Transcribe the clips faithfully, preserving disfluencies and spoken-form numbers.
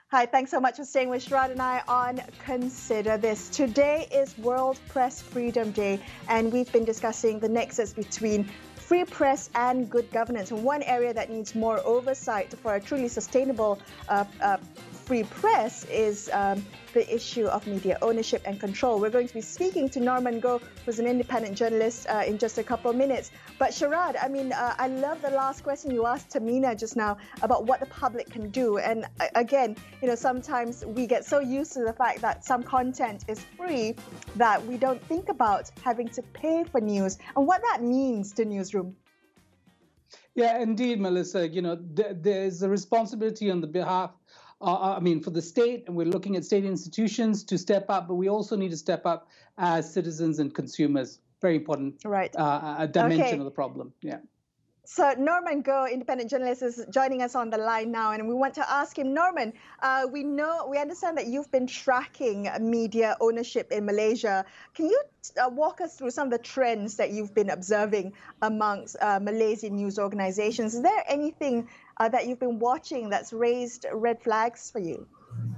Hi, thanks so much for staying with Sharad and I on Consider This. Today is World Press Freedom Day, and we've been discussing the nexus between free press and good governance. And one area that needs more oversight for a truly sustainable uh, uh, free press is um, the issue of media ownership and control. We're going to be speaking to Norman Goh, who's an independent journalist, uh, in just a couple of minutes. But Sharad, I mean, uh, I love the last question you asked Tamina just now about what the public can do. And uh, again, you know, sometimes we get so used to the fact that some content is free that we don't think about having to pay for news and what that means to newsroom. Yeah, indeed, Melissa. You know, th- there's a responsibility on the behalf Uh, I mean, for the state, and we're looking at state institutions to step up, but we also need to step up as citizens and consumers. Very important right. uh, a dimension okay. of the problem. Yeah. So Norman Goh, independent journalist, is joining us on the line now, and we want to ask him, Norman, uh, we know, we understand that you've been tracking media ownership in Malaysia. Can you uh, walk us through some of the trends that you've been observing amongst uh, Malaysian news organizations? Is there anything uh, that you've been watching that's raised red flags for you?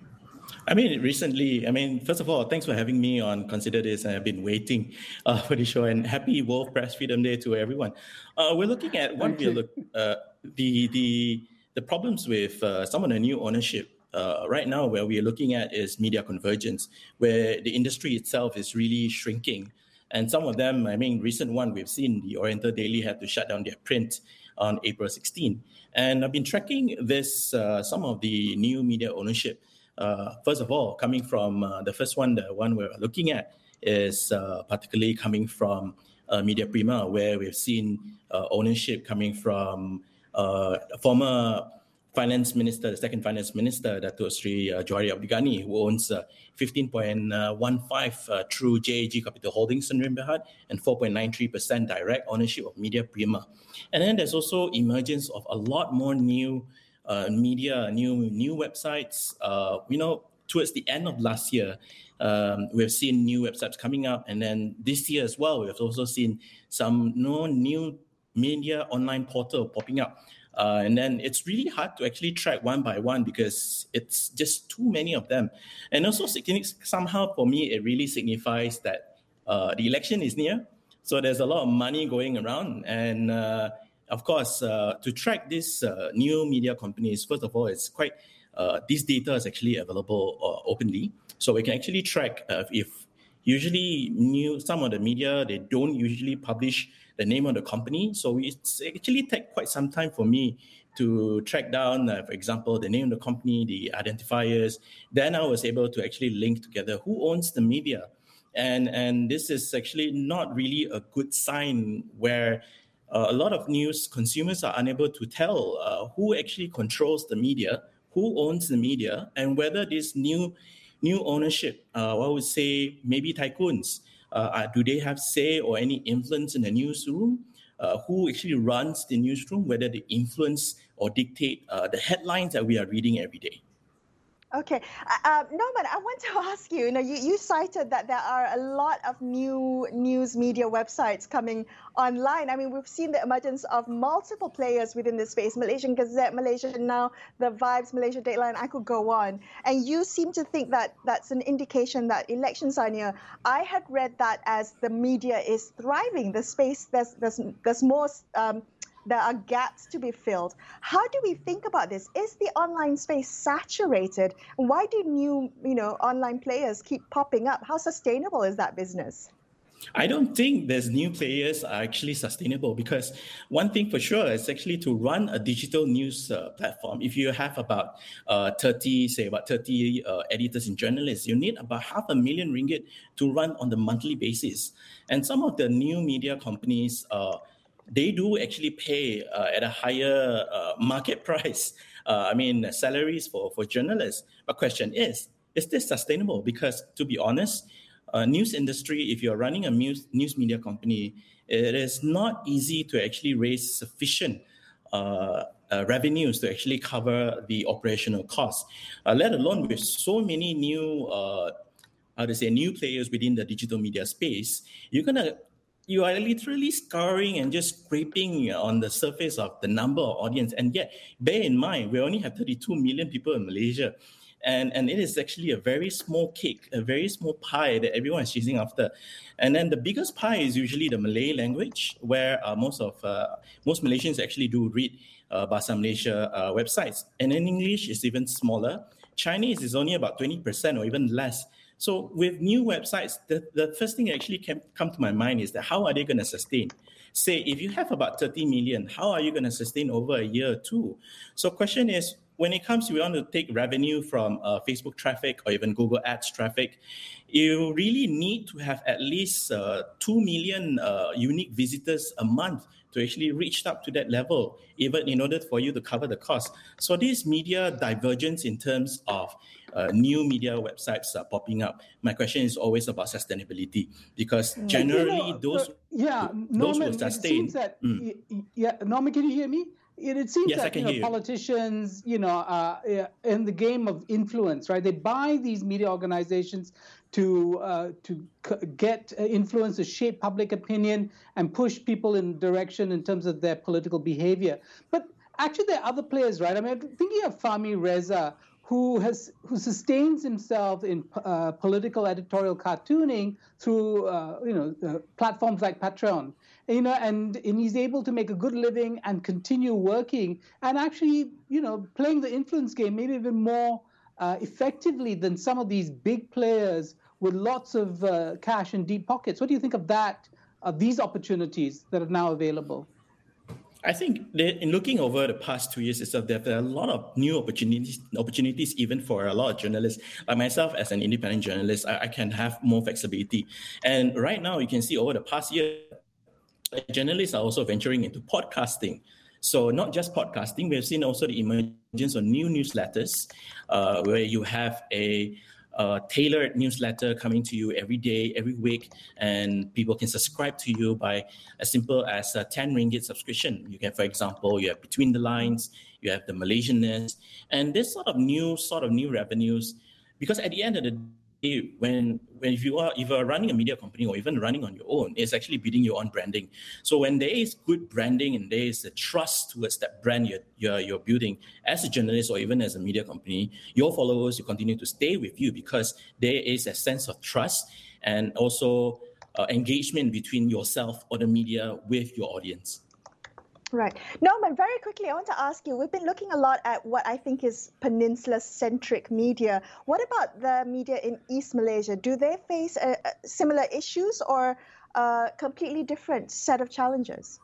I mean, recently, I mean, first of all, thanks for having me on Consider This. I've been waiting uh, for the show, and happy World Press Freedom Day to everyone. Uh, we're looking at one we look uh, the the the problems with uh, some of the new ownership uh, right now. Where we are looking at is media convergence, where the industry itself is really shrinking, and some of them, I mean, recent one we've seen, the Oriental Daily had to shut down their print on April sixteenth, and I've been tracking this uh, some of the new media ownership. Uh, first of all, coming from uh, the first one, the one we're looking at is uh, particularly coming from uh, Media Prima, where we've seen uh, ownership coming from uh, former finance minister, the second finance minister, Datuk Sri uh, Johari Abdul Ghani, who owns uh, fifteen point one five uh, through J A G Capital Holdings Sdn Bhd and four point nine three percent direct ownership of Media Prima. And then there's also emergence of a lot more new Uh, media, new new websites. Uh, you know, towards the end of last year, um, we've seen new websites coming up, and then this year as well, we've also seen some no new media online portal popping up. Uh, and then it's really hard to actually track one by one because it's just too many of them. And also, somehow for me, it really signifies that uh, the election is near, so there's a lot of money going around, and uh, Of course, uh, to track these uh, new media companies, first of all, it's quite, uh, this data is actually available uh, openly. So we can actually track uh, if usually new, some of the media, they don't usually publish the name of the company. So it's actually take quite some time for me to track down, uh, for example, the name of the company, the identifiers. Then I was able to actually link together who owns the media. And, and this is actually not really a good sign where Uh, a lot of news consumers are unable to tell uh, who actually controls the media, who owns the media, and whether this new new ownership, uh, I would say maybe tycoons, uh, are, do they have say or any influence in the newsroom? Uh, who actually runs the newsroom, whether they influence or dictate uh, the headlines that we are reading every day. Okay. Uh, Norman, I want to ask you, you know, you, you cited that there are a lot of new news media websites coming online. I mean, we've seen the emergence of multiple players within this space, Malaysian Gazette, Malaysia Now, The Vibes, Malaysia Dateline, I could go on. And you seem to think that that's an indication that elections are near. I had read that as the media is thriving, the space, there's, there's, there's more... Um, There are gaps to be filled. How do we think about this? Is the online space saturated? Why do new, you know, online players keep popping up? How sustainable is that business? I don't think there's new players are actually sustainable, because one thing for sure is actually to run a digital news uh, platform. If you have about uh, thirty, say about thirty uh, editors and journalists, you need about half a million ringgit to run on the monthly basis. And some of the new media companies, uh, they do actually pay uh, at a higher uh, market price. Uh, I mean, salaries for, for journalists. But question is, is this sustainable? Because to be honest, uh, news industry, if you're running a news, news media company, it is not easy to actually raise sufficient uh, uh, revenues to actually cover the operational costs, uh, let alone with so many new, uh, how to say, new players within the digital media space. You're going to You are literally scouring and just scraping on the surface of the number of audience. And yet, bear in mind, we only have thirty-two million people in Malaysia. And, and it is actually a very small cake, a very small pie that everyone is chasing after. And then the biggest pie is usually the Malay language, where uh, most of uh, most Malaysians actually do read uh, Bahasa Malaysia uh, websites. And in English, it's even smaller. Chinese is only about twenty percent or even less. So with new websites, the, the first thing that actually came, come to my mind is that how are they going to sustain? Say, if you have about thirty million, how are you going to sustain over a year or two? So question is, when it comes to we want to take revenue from uh, Facebook traffic or even Google Ads traffic, you really need to have at least uh, two million uh, unique visitors a month to actually reach up to that level, even in order for you to cover the cost. So this media divergence in terms of uh, new media websites are popping up. My question is always about sustainability, because generally you know, those, yeah, those Norman, will sustain. It seems that, mm. yeah, Norman, can you hear me? It, it seems yes, that you know, you. politicians, you know, uh, in the game of influence, right? They buy these media organizations to uh, to c- get influence to shape public opinion and push people in direction in terms of their political behavior. But actually, there are other players, right? I mean, thinking of Fahmi Reza, who has who sustains himself in uh, political editorial cartooning through uh, you know uh, platforms like Patreon, you know, and, and he's able to make a good living and continue working and actually you know playing the influence game maybe even more uh, effectively than some of these big players with lots of uh, cash and deep pockets. What do you think of that? Of these opportunities that are now available? I think that in looking over the past two years itself, there are a lot of new opportunities, opportunities even for a lot of journalists. Like myself, as an independent journalist, I, I can have more flexibility. And right now, you can see over the past year, journalists are also venturing into podcasting. So not just podcasting, we've seen also the emergence of new newsletters, uh, where you have a Uh, tailored newsletter coming to you every day, every week, and people can subscribe to you by as simple as a ten ringgit subscription. You can, for example, you have Between the Lines, you have the Malaysianness, and this sort of new sort of new revenues, because at the end of the day, when when if you are if you are running a media company or even running on your own, it's actually building your own branding. So when there is good branding and there is a trust towards that brand you're, you're you're building as a journalist or even as a media company, your followers will continue to stay with you because there is a sense of trust and also uh, engagement between yourself or the media with your audience. Right. Norman, very quickly, I want to ask you, we've been looking a lot at what I think is peninsula-centric media. What about the media in East Malaysia? Do they face a, a similar issues or a completely different set of challenges?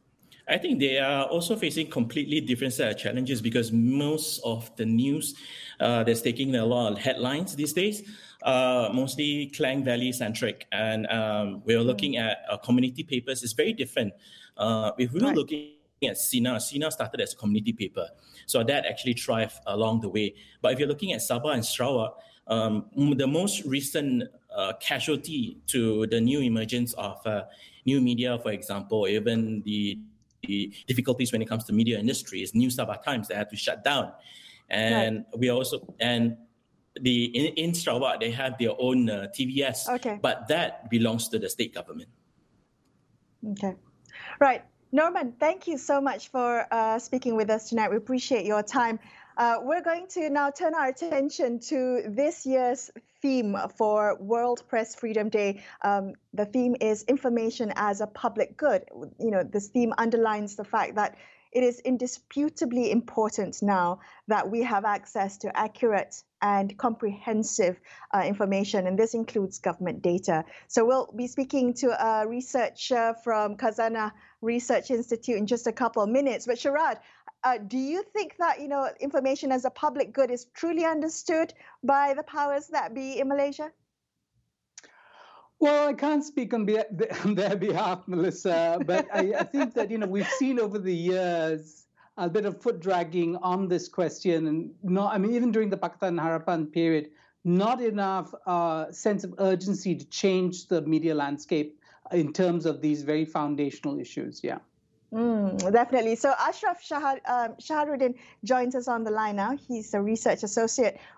I think they are also facing completely different set of challenges because most of the news uh, that's taking a lot of headlines these days uh, mostly Klang Valley centric, and um, we're looking mm. at uh, community papers. It's very different. Uh, if we were right. looking at Sina, Sina started as a community paper, so that actually thrived along the way. But if you're looking at Sabah and Sarawak, um, the most recent uh, casualty to the new emergence of uh, new media, for example, even the The difficulties when it comes to media industry is New Sabah Times that had to shut down, and right. we also and the in, in Sarawak they have their own uh, T V S, okay. but that belongs to the state government. Okay, right, Norman. Thank you so much for uh, speaking with us tonight. We appreciate your time. Uh, we're going to now turn our attention to this year's theme for World Press Freedom Day. Um, the theme is information as a public good. You know, this theme underlines the fact that it is indisputably important now that we have access to accurate and comprehensive uh, information, and this includes government data. So we'll be speaking to a researcher from Khazanah Research Institute in just a couple of minutes. But Sharad, Uh, do you think that, you know, information as a public good is truly understood by the powers that be in Malaysia? Well, I can't speak on, be- on their behalf, Melissa, but I, I think that, you know, we've seen over the years a bit of foot dragging on this question. And not, I mean, even during the Pakatan Harapan period, not enough uh, sense of urgency to change the media landscape in terms of these very foundational issues. Yeah. Mm, definitely. So Ashraf Shahar, um, Shaharuddin joins us on the line now. He's a research associate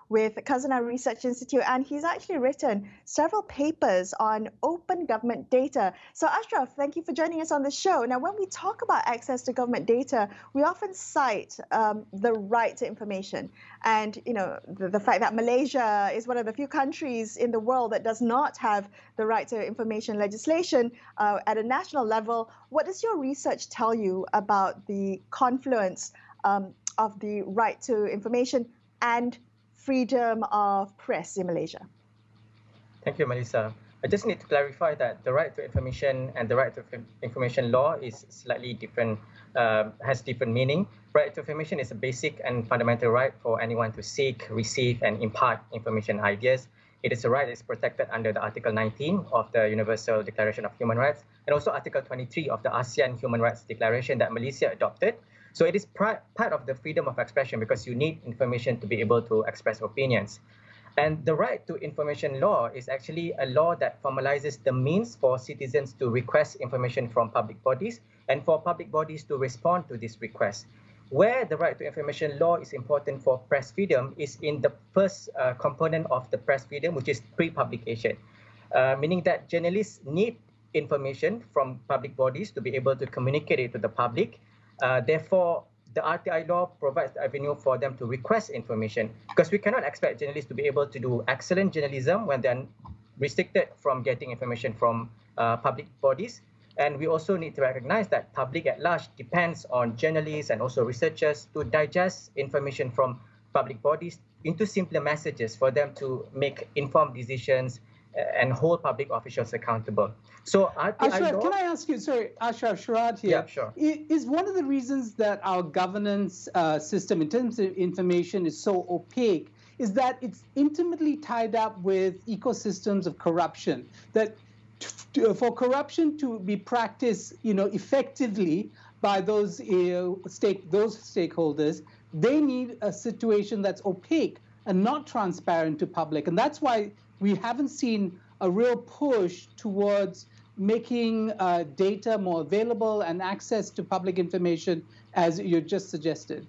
with Khazanah Research Institute, and he's actually written several papers on open government data. So Ashraf, thank you for joining us on the show. Now, when we talk about access to government data, we often cite um, the right to information, and you know the, the fact that Malaysia is one of the few countries in the world that does not have the right to information legislation uh, at a national level. What does your research tell you about the confluence um, of the right to information and freedom of press in Malaysia? Thank you, Melissa. I just need to clarify that the right to information and the right to information law is slightly different, uh, has different meaning. Right to information is a basic and fundamental right for anyone to seek, receive, and impart information and ideas. It is a right that is protected under the Article nineteen of the Universal Declaration of Human Rights and also Article twenty-three of the ASEAN Human Rights Declaration that Malaysia adopted. So it is part of the freedom of expression because you need information to be able to express opinions. And the right to information law is actually a law that formalizes the means for citizens to request information from public bodies and for public bodies to respond to this request. Where the right to information law is important for press freedom is in the first uh, component of the press freedom, which is pre-publication, uh, meaning that journalists need information from public bodies to be able to communicate it to the public. Uh, therefore, the R T I law provides the avenue for them to request information because we cannot expect journalists to be able to do excellent journalism when they're restricted from getting information from uh, public bodies. And we also need to recognize that public at large depends on journalists and also researchers to digest information from public bodies into simpler messages for them to make informed decisions and hold public officials accountable. So, R T I Ashraf, law, can I ask you, sorry, Ashraf Sharad here. Yeah, sure. Is one of the reasons that our governance uh, system in terms of information is so opaque is that it's intimately tied up with ecosystems of corruption, that to, for corruption to be practiced, you know, effectively by those uh, stake those stakeholders, they need a situation that's opaque and not transparent to public, and that's why we haven't seen a real push towards making uh, data more available and access to public information, as you just suggested.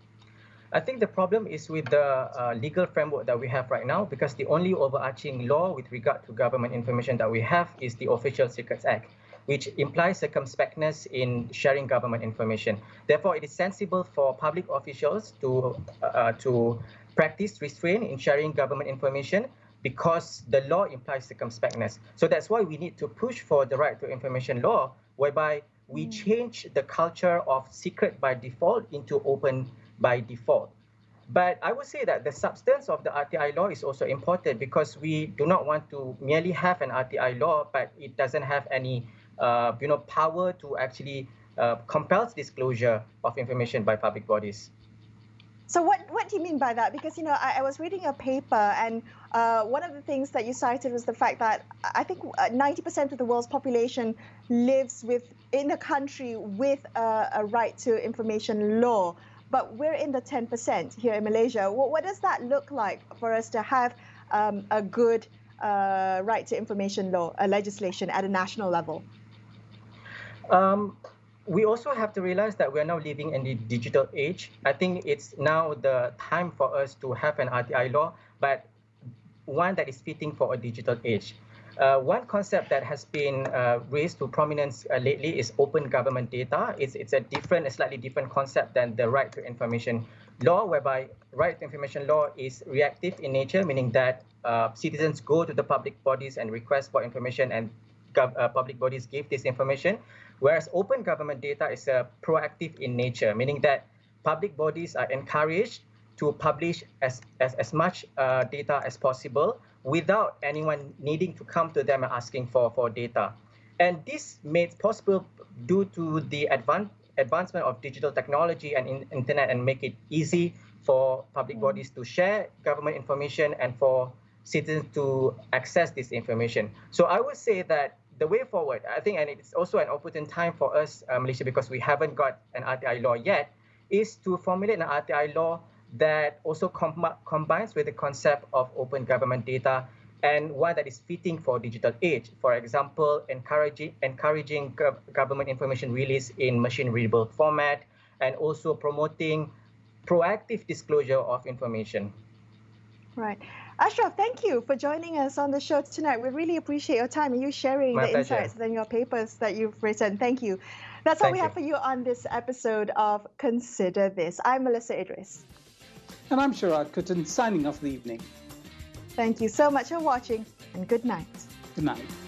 I think the problem is with the uh, legal framework that we have right now, because the only overarching law with regard to government information that we have is the Official Secrets Act, which implies circumspectness in sharing government information. Therefore, it is sensible for public officials to, uh, to practice restraint in sharing government information because the law implies circumspectness. So that's why we need to push for the right to information law, whereby we change the culture of secret by default into open by default. But I would say that the substance of the R T I law is also important because we do not want to merely have an R T I law, but it doesn't have any uh, you know, power to actually uh, compel disclosure of information by public bodies. So what, what do you mean by that? Because, you know, I, I was reading a paper and uh, one of the things that you cited was the fact that I think ninety percent of the world's population lives with in a country with a, a right to information law, but we're in the ten percent here in Malaysia. What, what does that look like for us to have um, a good uh, right to information law, a legislation at a national level? Um, We also have to realize that we're now living in the digital age. I think it's now the time for us to have an R T I law, but one that is fitting for a digital age. Uh, one concept that has been uh, raised to prominence uh, lately is open government data. It's, it's a different, a slightly different concept than the right to information law, whereby right to information law is reactive in nature, meaning that uh, citizens go to the public bodies and request for information, and gov uh, public bodies give this information. Whereas open government data is uh, proactive in nature, meaning that public bodies are encouraged to publish as, as, as much uh, data as possible without anyone needing to come to them and asking for, for data. And this made possible due to the advan advancement of digital technology and in internet, and make it easy for public bodies to share government information and for citizens to access this information. So I would say that the way forward, I think, and it's also an opportune time for us, uh, Malaysia, because we haven't got an R T I law yet, is to formulate an R T I law that also com combines with the concept of open government data, and one that is fitting for digital age. For example, encouraging, encouraging gov government information release in machine-readable format, and also promoting proactive disclosure of information. Right. Ashraf, thank you for joining us on the show tonight. We really appreciate your time and you sharing My the pleasure. insights and your papers that you've written. Thank you. That's all Thank we you. have for you on this episode of Consider This. I'm Melissa Idris. And I'm Sharad Kuttan, signing off the evening. Thank you so much for watching, and good night. Good night.